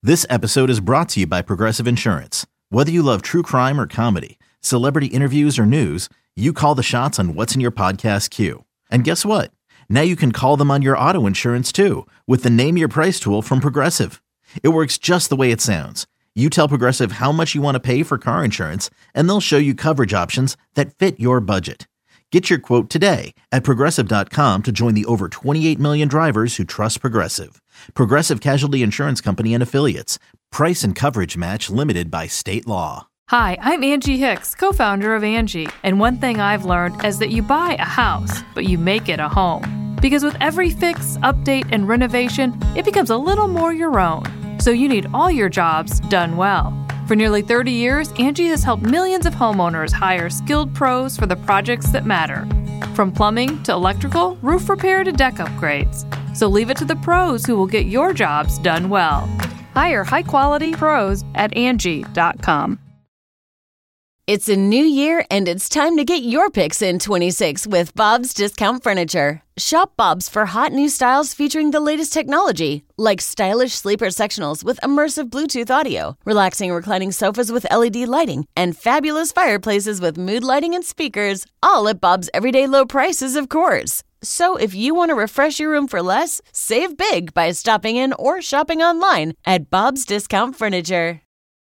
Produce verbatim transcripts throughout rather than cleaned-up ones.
This episode is brought to you by Progressive Insurance. Whether you love true crime or comedy, celebrity interviews or news, you call the shots on what's in your podcast queue. And guess what? Now you can call them on your auto insurance too with the Name Your Price tool from Progressive. It works just the way it sounds. You tell Progressive how much you want to pay for car insurance, and they'll show you coverage options that fit your budget. Get your quote today at Progressive dot com to join the over twenty-eight million drivers who trust Progressive. Progressive Casualty Insurance Company and Affiliates. Price and coverage match limited by state law. Hi, I'm Angie Hicks, co-founder of Angie. And one thing I've learned is that you buy a house, but you make it a home. Because with every fix, update, and renovation, it becomes a little more your own. So you need all your jobs done well. For nearly thirty years, Angie has helped millions of homeowners hire skilled pros for the projects that matter. From plumbing to electrical, roof repair to deck upgrades. So leave it to the pros who will get your jobs done well. Hire high-quality pros at Angie dot com. It's a new year, and it's time to get your picks in twenty-six with Bob's Discount Furniture. Shop Bob's for hot new styles featuring the latest technology, like stylish sleeper sectionals with immersive Bluetooth audio, relaxing reclining sofas with L E D lighting, and fabulous fireplaces with mood lighting and speakers, all at Bob's everyday low prices, of course. So if you want to refresh your room for less, save big by stopping in or shopping online at Bob's Discount Furniture.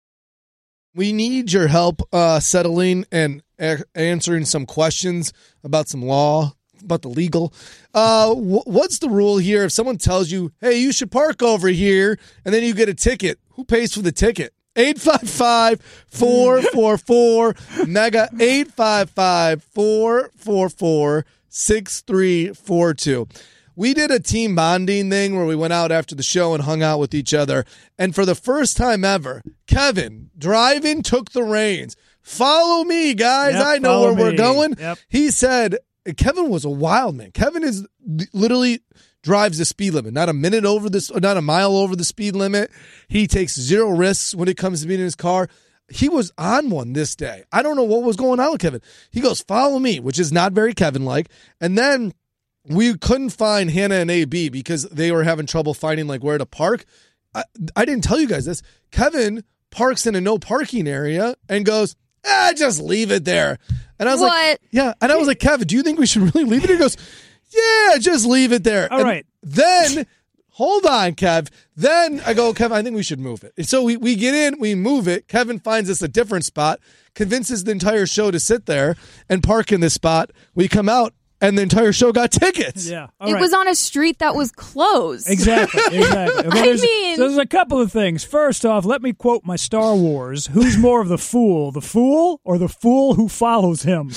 We need your help uh, settling and a- answering some questions about some law, about the legal. Uh, wh- what's the rule here? If someone tells you, hey, you should park over here, and then you get a ticket, who pays for the ticket? eight five five, four four four, MEGA, eight five five, four four four, six three four two. We did a team bonding thing where we went out after the show and hung out with each other. And for the first time ever, Kevin, driving, took the reins. Follow me, guys. Yep, I know where me. we're going. Yep. He said, Kevin was a wild man. Kevin is literally drives the speed limit, not a minute over this, not a mile over the speed limit. He takes zero risks when it comes to being in his car. He was on one this day. I don't know what was going on with Kevin. He goes, follow me, which is not very Kevin-like. And then we couldn't find Hannah and A B because they were having trouble finding like where to park. I, I didn't tell you guys this. Kevin parks in a no parking area and goes, ah, just leave it there. And I was what? like, yeah. And I was like, Kevin, do you think we should really leave it? He goes, yeah, just leave it there. All and right. Then, hold on, Kev. Then I go, Kevin, I think we should move it. So we, we get in, we move it. Kevin finds us a different spot, convinces the entire show to sit there and park in this spot. We come out. And the entire show got tickets. Yeah, all it right. was on a street that was closed. Exactly, exactly. Well, I there's, mean- so there's a couple of things. First off, let me quote my Star Wars. Who's more of the fool, the fool or the fool who follows him?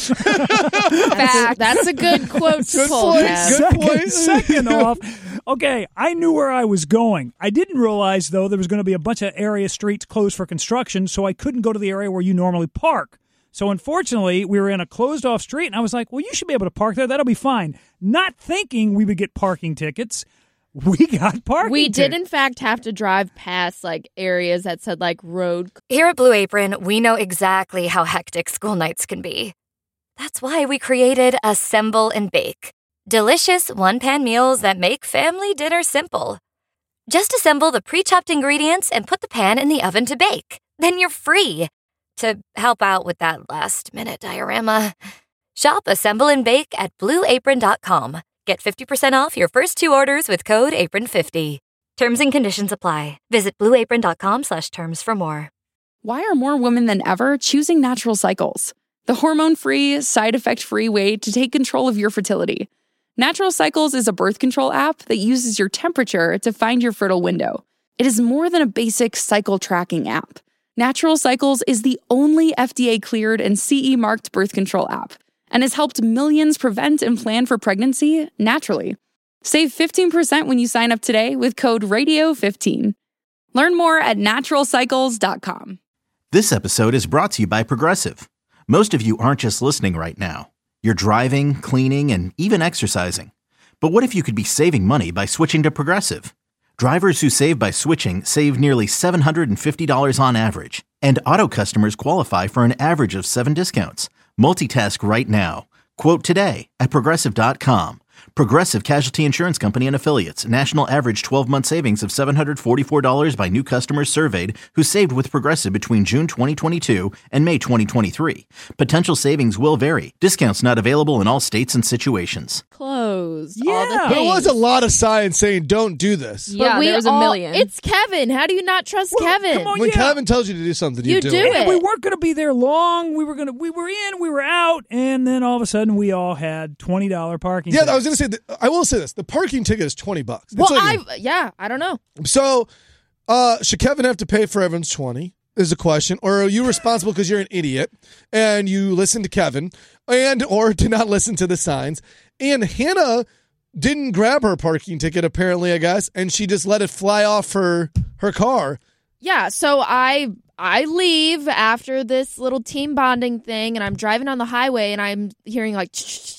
Fact. That's a good quote to Good pull, point. Kev. Good second, point. second off, okay, I knew where I was going. I didn't realize, though, there was going to be a bunch of area streets closed for construction, so I couldn't go to the area where you normally park. So unfortunately, we were in a closed-off street, and I was like, well, you should be able to park there. That'll be fine. Not thinking we would get parking tickets. We got parking We tickets. did, in fact, have to drive past like areas that said like road. Here at Blue Apron, we know exactly how hectic school nights can be. That's why we created Assemble and Bake. Delicious one-pan meals that make family dinner simple. Just assemble the pre-chopped ingredients and put the pan in the oven to bake. Then you're free. To help out with that last-minute diorama, shop Assemble and Bake at blue apron dot com. Get fifty percent off your first two orders with code apron fifty. Terms and conditions apply. Visit blue apron dot com slash terms for more. Why are more women than ever choosing Natural Cycles? The hormone-free, side-effect-free way to take control of your fertility. Natural Cycles is a birth control app that uses your temperature to find your fertile window. It is more than a basic cycle tracking app. Natural Cycles is the only F D A-cleared and C E-marked birth control app and has helped millions prevent and plan for pregnancy naturally. Save fifteen percent when you sign up today with code radio fifteen. Learn more at natural cycles dot com. This episode is brought to you by Progressive. Most of you aren't just listening right now. You're driving, cleaning, and even exercising. But what if you could be saving money by switching to Progressive? Drivers who save by switching save nearly seven hundred fifty dollars on average. And auto customers qualify for an average of seven discounts. Multitask right now. Quote today at progressive dot com. Progressive Casualty Insurance Company and Affiliates. National average twelve-month savings of seven hundred forty-four dollars by new customers surveyed who saved with Progressive between June twenty twenty-two and May twenty twenty-three. Potential savings will vary. Discounts not available in all states and situations. Closed. Yeah. All the There There was things. a lot of science saying don't do this. But Yeah, we there's a all- million. It's Kevin. How do you not trust Well, Kevin? come on, When yeah. Kevin tells you to do something, you, You do, do it. it. We weren't going to be there long. We were going to. We were in. We were out, and then all of a sudden, we all had twenty dollar parking. Yeah, tickets. I was going to say, that, I will say this. The parking ticket is twenty bucks. It's well, like- I yeah, I don't know. So, uh, should Kevin have to pay for everyone's twenty? Is the question, or are you responsible because you're an idiot and you listen to Kevin, and or did not listen to the signs? And Hannah didn't grab her parking ticket, apparently, I guess, and she just let it fly off her her car. Yeah, so I I leave after this little team bonding thing, and I'm driving on the highway, and I'm hearing like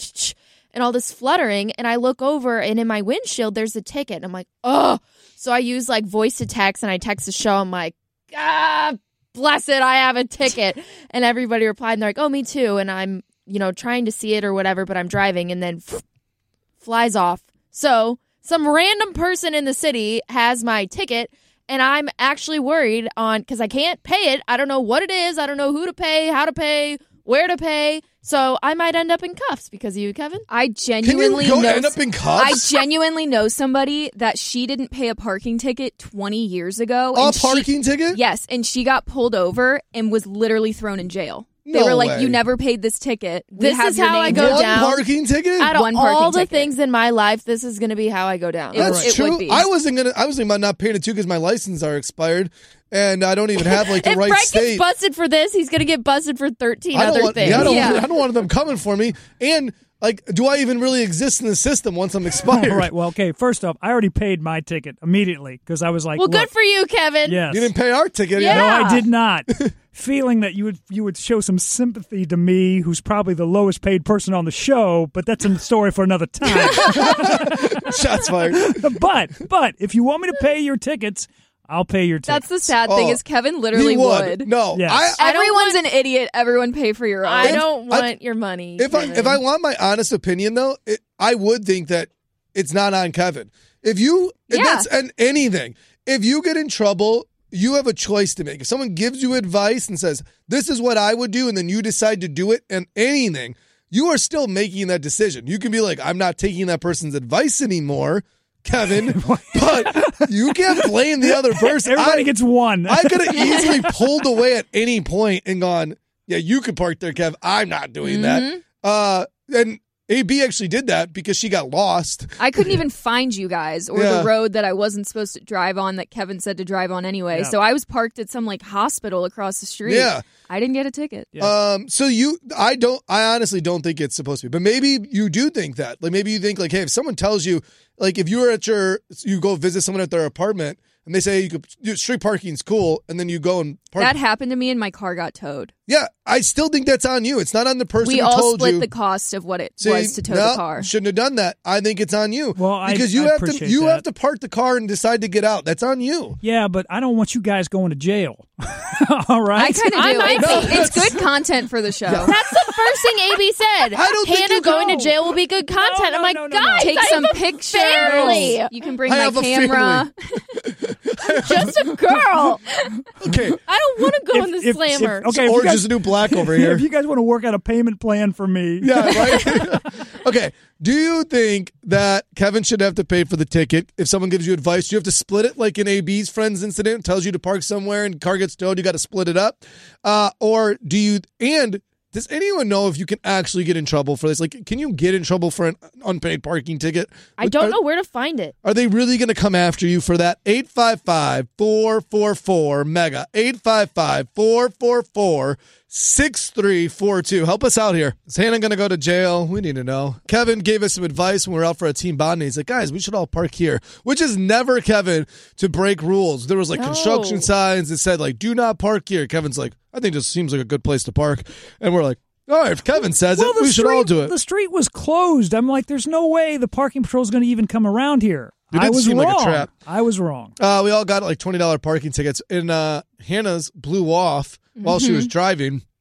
and all this fluttering, and I look over, and in my windshield there's a ticket, and I'm like, oh. So I use like voice to text, and I text the show. I'm like, ah, bless it, I have a ticket, and everybody replied, and they're like, oh, me too, and I'm you know trying to see it or whatever, but I'm driving, and then flies off. So some random person in the city has my ticket. And I'm actually worried on because I can't pay it. I don't know what it is. I don't know who to pay, how to pay, where to pay. So I might end up in cuffs because of you, Kevin. I Can genuinely you go know end up in I cuffs? genuinely know somebody that she didn't pay a parking ticket twenty years ago. A and she- parking ticket? Yes, and she got pulled over and was literally thrown in jail. They No were like, way. "You never paid this ticket. We This have is your how I name go One down. parking ticket? Out of One all parking the ticket. things in my life, this is going to be how I go down. It- That's it true. would be. I wasn't gonna. I was thinking about not paying it too because my license are expired, and I don't even have like the if right Brett state. gets busted for this, he's going to get busted for thirteen I don't other want, things. yeah, I don't, Yeah. want, I don't want them coming for me. And like, do I even really exist in the system once I'm expired? All right. Well, okay. First off, I already paid my ticket immediately because I was like, well, good look, for you, Kevin. Yes. You didn't pay our ticket. Yeah. No, either. I did not. Feeling that you would you would show some sympathy to me, who's probably the lowest paid person on the show, but that's a story for another time. Shots fired. but but if you want me to pay your tickets, I'll pay your tickets. That's the sad thing Oh, is Kevin literally he would. No, Yes. I, I don't Everyone's want- an idiot. Everyone pay for your own. I don't I- want your money. if I Kevin. if I want my honest opinion though, it, I would think that it's not on Kevin. If you, and Yeah. that's an anything. If you get in trouble, you have a choice to make. If someone gives you advice and says, this is what I would do, and then you decide to do it and anything, you are still making that decision. You can be like, I'm not taking that person's advice anymore, Kevin, but you can't blame the other person. Everybody I, gets one. I could have easily pulled away at any point and gone, yeah, you could park there, Kev. I'm not doing Mm-hmm. that. Uh, and A B actually did that because she got lost. I couldn't even find you guys or Yeah. the road that I wasn't supposed to drive on that Kevin said to drive on anyway. Yeah. So I was parked at some like hospital across the street. Yeah. I didn't get a ticket. Yeah. Um, so you, I don't, I honestly don't think it's supposed to be, but maybe you do think that. Like maybe you think like, hey, if someone tells you, like if you were at your, you go visit someone at their apartment and they say you could, street parking's cool, and then you go and park. That happened to me and my car got towed. Yeah, I still think that's on you. It's not on the person We who all told split you. the cost of what it See, was to tow no, the car. Shouldn't have done that. I think it's on you. Well, I- because you I have to appreciate you that. have to park the car and decide to get out. That's on you. yeah, but I don't want you guys going to jail. All right. I kind of I do. might It's, be. it's good content for the show. That's the first thing A B said. I don't think Hannah you going go. to jail will be good content. no, I'm like, no, no, no. guys, Take I some have a pictures. family. You can bring I my have a camera. Just a girl. Okay. I don't want to go If- in the if- if- slammer. okay, if you Orange guys- is the new black over if here. you guys want to work out a payment plan for me, Yeah, right. Okay. Do you think that Kevin should have to pay for the ticket if someone gives you advice? Do you have to split it like in A B's friends incident? Tells you to park somewhere and car gets towed, you got to split it up, uh, or do you? And does anyone know if you can actually get in trouble for this? Like, can you get in trouble for an unpaid parking ticket? I don't Are- know where to find it. Are they really going to come after you for that? eight five five, four four four, MEGA. eight five five, four four four, six three four two. Help us out here. Is Hannah going to go to jail? We need to know. Kevin gave us some advice when we were out for a team bonding. He's like, guys, we should all park here, which is never Kevin to break rules. There was like No. construction signs that said like, do not park here. Kevin's like, I think this seems like a good place to park. And we're like, all right, if Kevin says well, it, the we should street, all do it. The street was closed. I'm like, there's no way the parking patrol is going to even come around here. It I did was seem wrong. like a trap. I was wrong. Uh, we all got like twenty dollars parking tickets, and uh, Hannah's blew off while she was driving.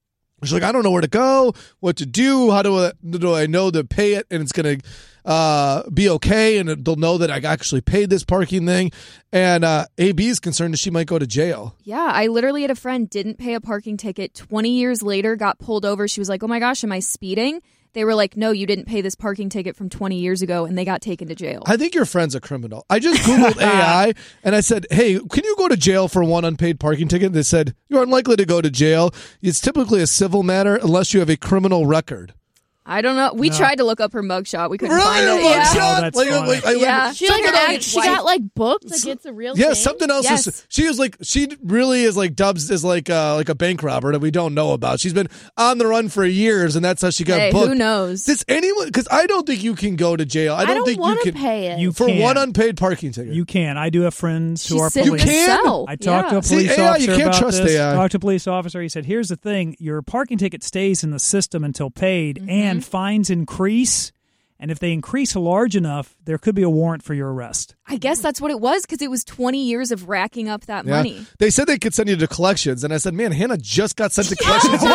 She's like, I don't know where to go, what to do. How do I, do I know to pay it and it's going to uh, be okay and they'll know that I actually paid this parking thing? And uh, A B is concerned that she might go to jail. Yeah, I literally had a friend didn't pay a parking ticket. twenty years later, got pulled over. She was like, oh my gosh, am I speeding? They were like, no, you didn't pay this parking ticket from twenty years ago, and they got taken to jail. I think your friend's a criminal. I just Googled A I, and I said, hey, can you go to jail for one unpaid parking ticket? They said, you're unlikely to go to jail. It's typically a civil matter unless you have a criminal record. I don't know. We No. tried to look up her mugshot. We couldn't Really? find A it. Yeah. mugshot? Oh, that's Like, funny. like, I- Yeah. She like Something act, else she like- got like booked like it's a real Yeah, thing. something else. Yes. Is, she is like she really is like dubs is like uh, like a bank robber that we don't know about. She's been on the run for years, and that's how she got Hey, booked. who knows? Does anyone? Because I don't think you can go to jail. I I don't, don't think you want to can pay it. You for can. one unpaid parking ticket. You can. I do have friends who She's are sitting police. in a can? cell. I talked to Yeah. a police See, A I, you officer can't about trust this. A I. Talked to a police officer. He said, "Here's the thing: your parking ticket stays in the system until paid, Mm-hmm. and fines increase. And if they increase large enough, there could be a warrant for your arrest." I guess that's what it was because it was twenty years of racking up that Yeah. money. They said they could send you to collections, and I said, "Man, Hannah just got sent to collections." Oh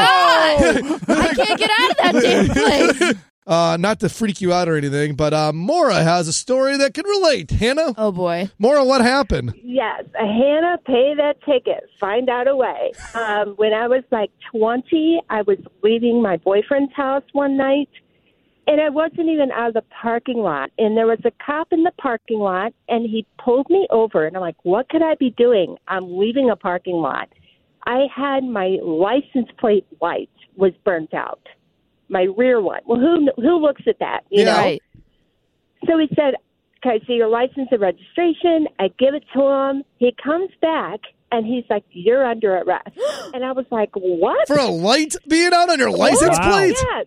my God! I can't get out of that damn place. Uh, not to freak you out or anything, but uh, Maura has a story that can relate. Hannah, Oh boy. Maura, what happened? Yes, Hannah, pay that ticket. Find out a way. Um, when I was like twenty, I was leaving my boyfriend's house one night, and I wasn't even out of the parking lot. And there was a cop in the parking lot, and he pulled me over. And I'm like, what could I be doing? I'm leaving a parking lot. I had my license plate light was burnt out, my rear one. Well, who who looks at that? You Yeah. know. Right. So he said, okay, so your license and registration. I give it to him. He comes back, and he's like, you're under arrest. And I was like, what? For a light being out on your license Wow. plate? Yes.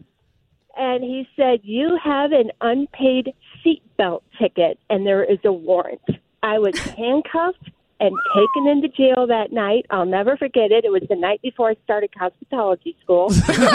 And he said, you have an unpaid seatbelt ticket, and there is a warrant. I was handcuffed and taken into jail that night. I'll never forget it. It was the night before I started cosmetology school.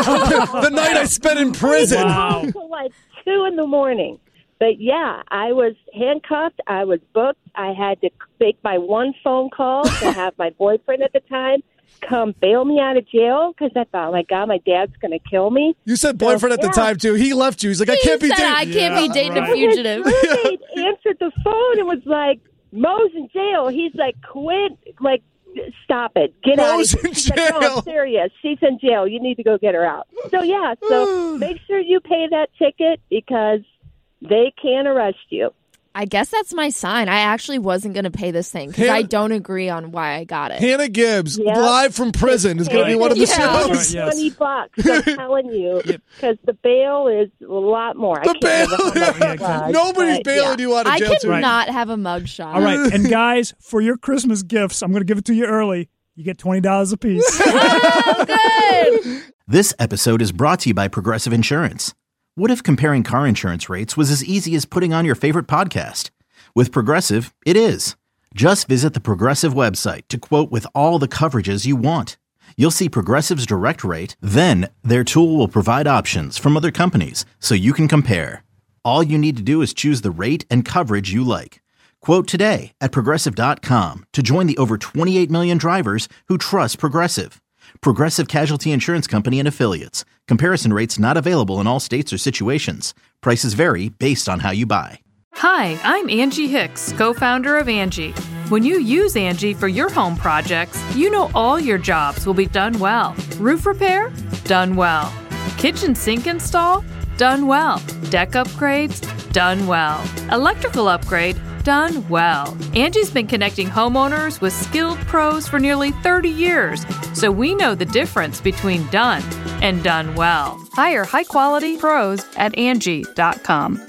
The night I spent in prison. Wow. Until like two in the morning. But yeah, I was handcuffed. I was booked. I had to make my one phone call to have my boyfriend at the time come bail me out of jail because I thought, oh my God, my dad's going to kill me. You said boyfriend at the Yeah. time, too. He left you. He's like, I can't be He said, dating. I can't Yeah, be dating right. a fugitive. His roommate answered the phone and was like, Mo's in jail. He's like, quit. Like, stop it. Get out Mo's of here. in She's like, no, jail. I'm serious. She's in jail. You need to go get her out. So, yeah, so make sure you pay that ticket because they can arrest you. I guess that's my sign. I actually wasn't going to pay this thing because Hannah- I don't agree on why I got it. Hannah Gibbs, Yeah. live from prison, is going to be one of the Yeah. shows. Right, yes. twenty bucks, I'm telling you, because the bail is a lot more. The I can't remember how bail. much it was, Nobody's but, bailing yeah. you out of I jail, could too. Right. not have a mugshot. All right, and guys, for your Christmas gifts, I'm going to give it to you early. You get twenty dollars a piece. Oh, good. This episode is brought to you by Progressive Insurance. What if comparing car insurance rates was as easy as putting on your favorite podcast? With Progressive, it is. Just visit the Progressive website to quote with all the coverages you want. You'll see Progressive's direct rate, then their tool will provide options from other companies so you can compare. All you need to do is choose the rate and coverage you like. Quote today at Progressive dot com to join the over twenty-eight million drivers who trust Progressive. Progressive Casualty Insurance Company and Affiliates. Comparison rates not available in all states or situations. Prices vary based on how you buy. Hi, I'm Angie Hicks, co-founder of Angie. When you use Angie for your home projects, you know all your jobs will be done well. Roof repair? Done well. Kitchen sink install? Done well. Deck upgrades? Done well. Electrical upgrade? Done well. Angie's been connecting homeowners with skilled pros for nearly thirty years, so we know the difference between done and done well. Hire high-quality pros at Angie dot com.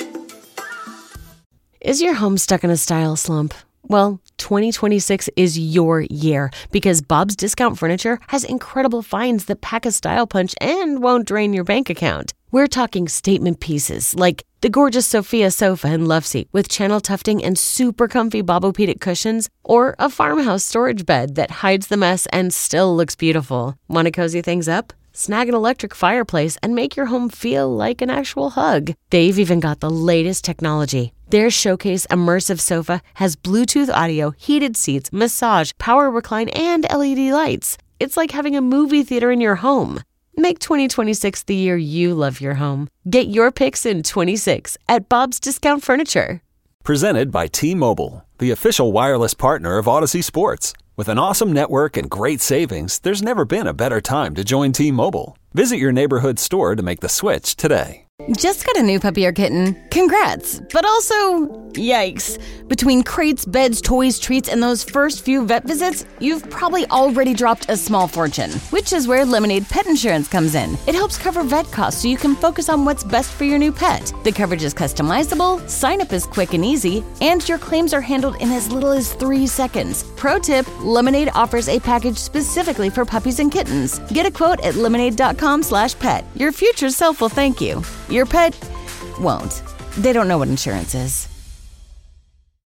Is your home stuck in a style slump? Well, twenty twenty-six is your year because Bob's Discount Furniture has incredible finds that pack a style punch and won't drain your bank account. We're talking statement pieces like the gorgeous Sophia sofa and love seat with channel tufting and super comfy Bobopedic cushions, or a farmhouse storage bed that hides the mess and still looks beautiful. Want to cozy things up? Snag an electric fireplace and make your home feel like an actual hug. They've even got the latest technology. Their Showcase Immersive Sofa has Bluetooth audio, heated seats, massage, power recline, and L E D lights. It's like having a movie theater in your home. Make twenty twenty-six the year you love your home. Get your picks in twenty-six at Bob's Discount Furniture. Presented by T-Mobile, the official wireless partner of Odyssey Sports. With an awesome network and great savings, there's never been a better time to join T-Mobile. Visit your neighborhood store to make the switch today. Just got a new puppy or kitten? Congrats. But also, yikes. Between crates, beds, toys, treats, and those first few vet visits, you've probably already dropped a small fortune, which is where Lemonade Pet Insurance comes in. It helps cover vet costs so you can focus on what's best for your new pet. The coverage is customizable, sign up is quick and easy, and your claims are handled in as little as three seconds. Pro tip, Lemonade offers a package specifically for puppies and kittens. Get a quote at lemonade.com slash pet. Your future self will thank you. Your pet won't. They don't know what insurance is.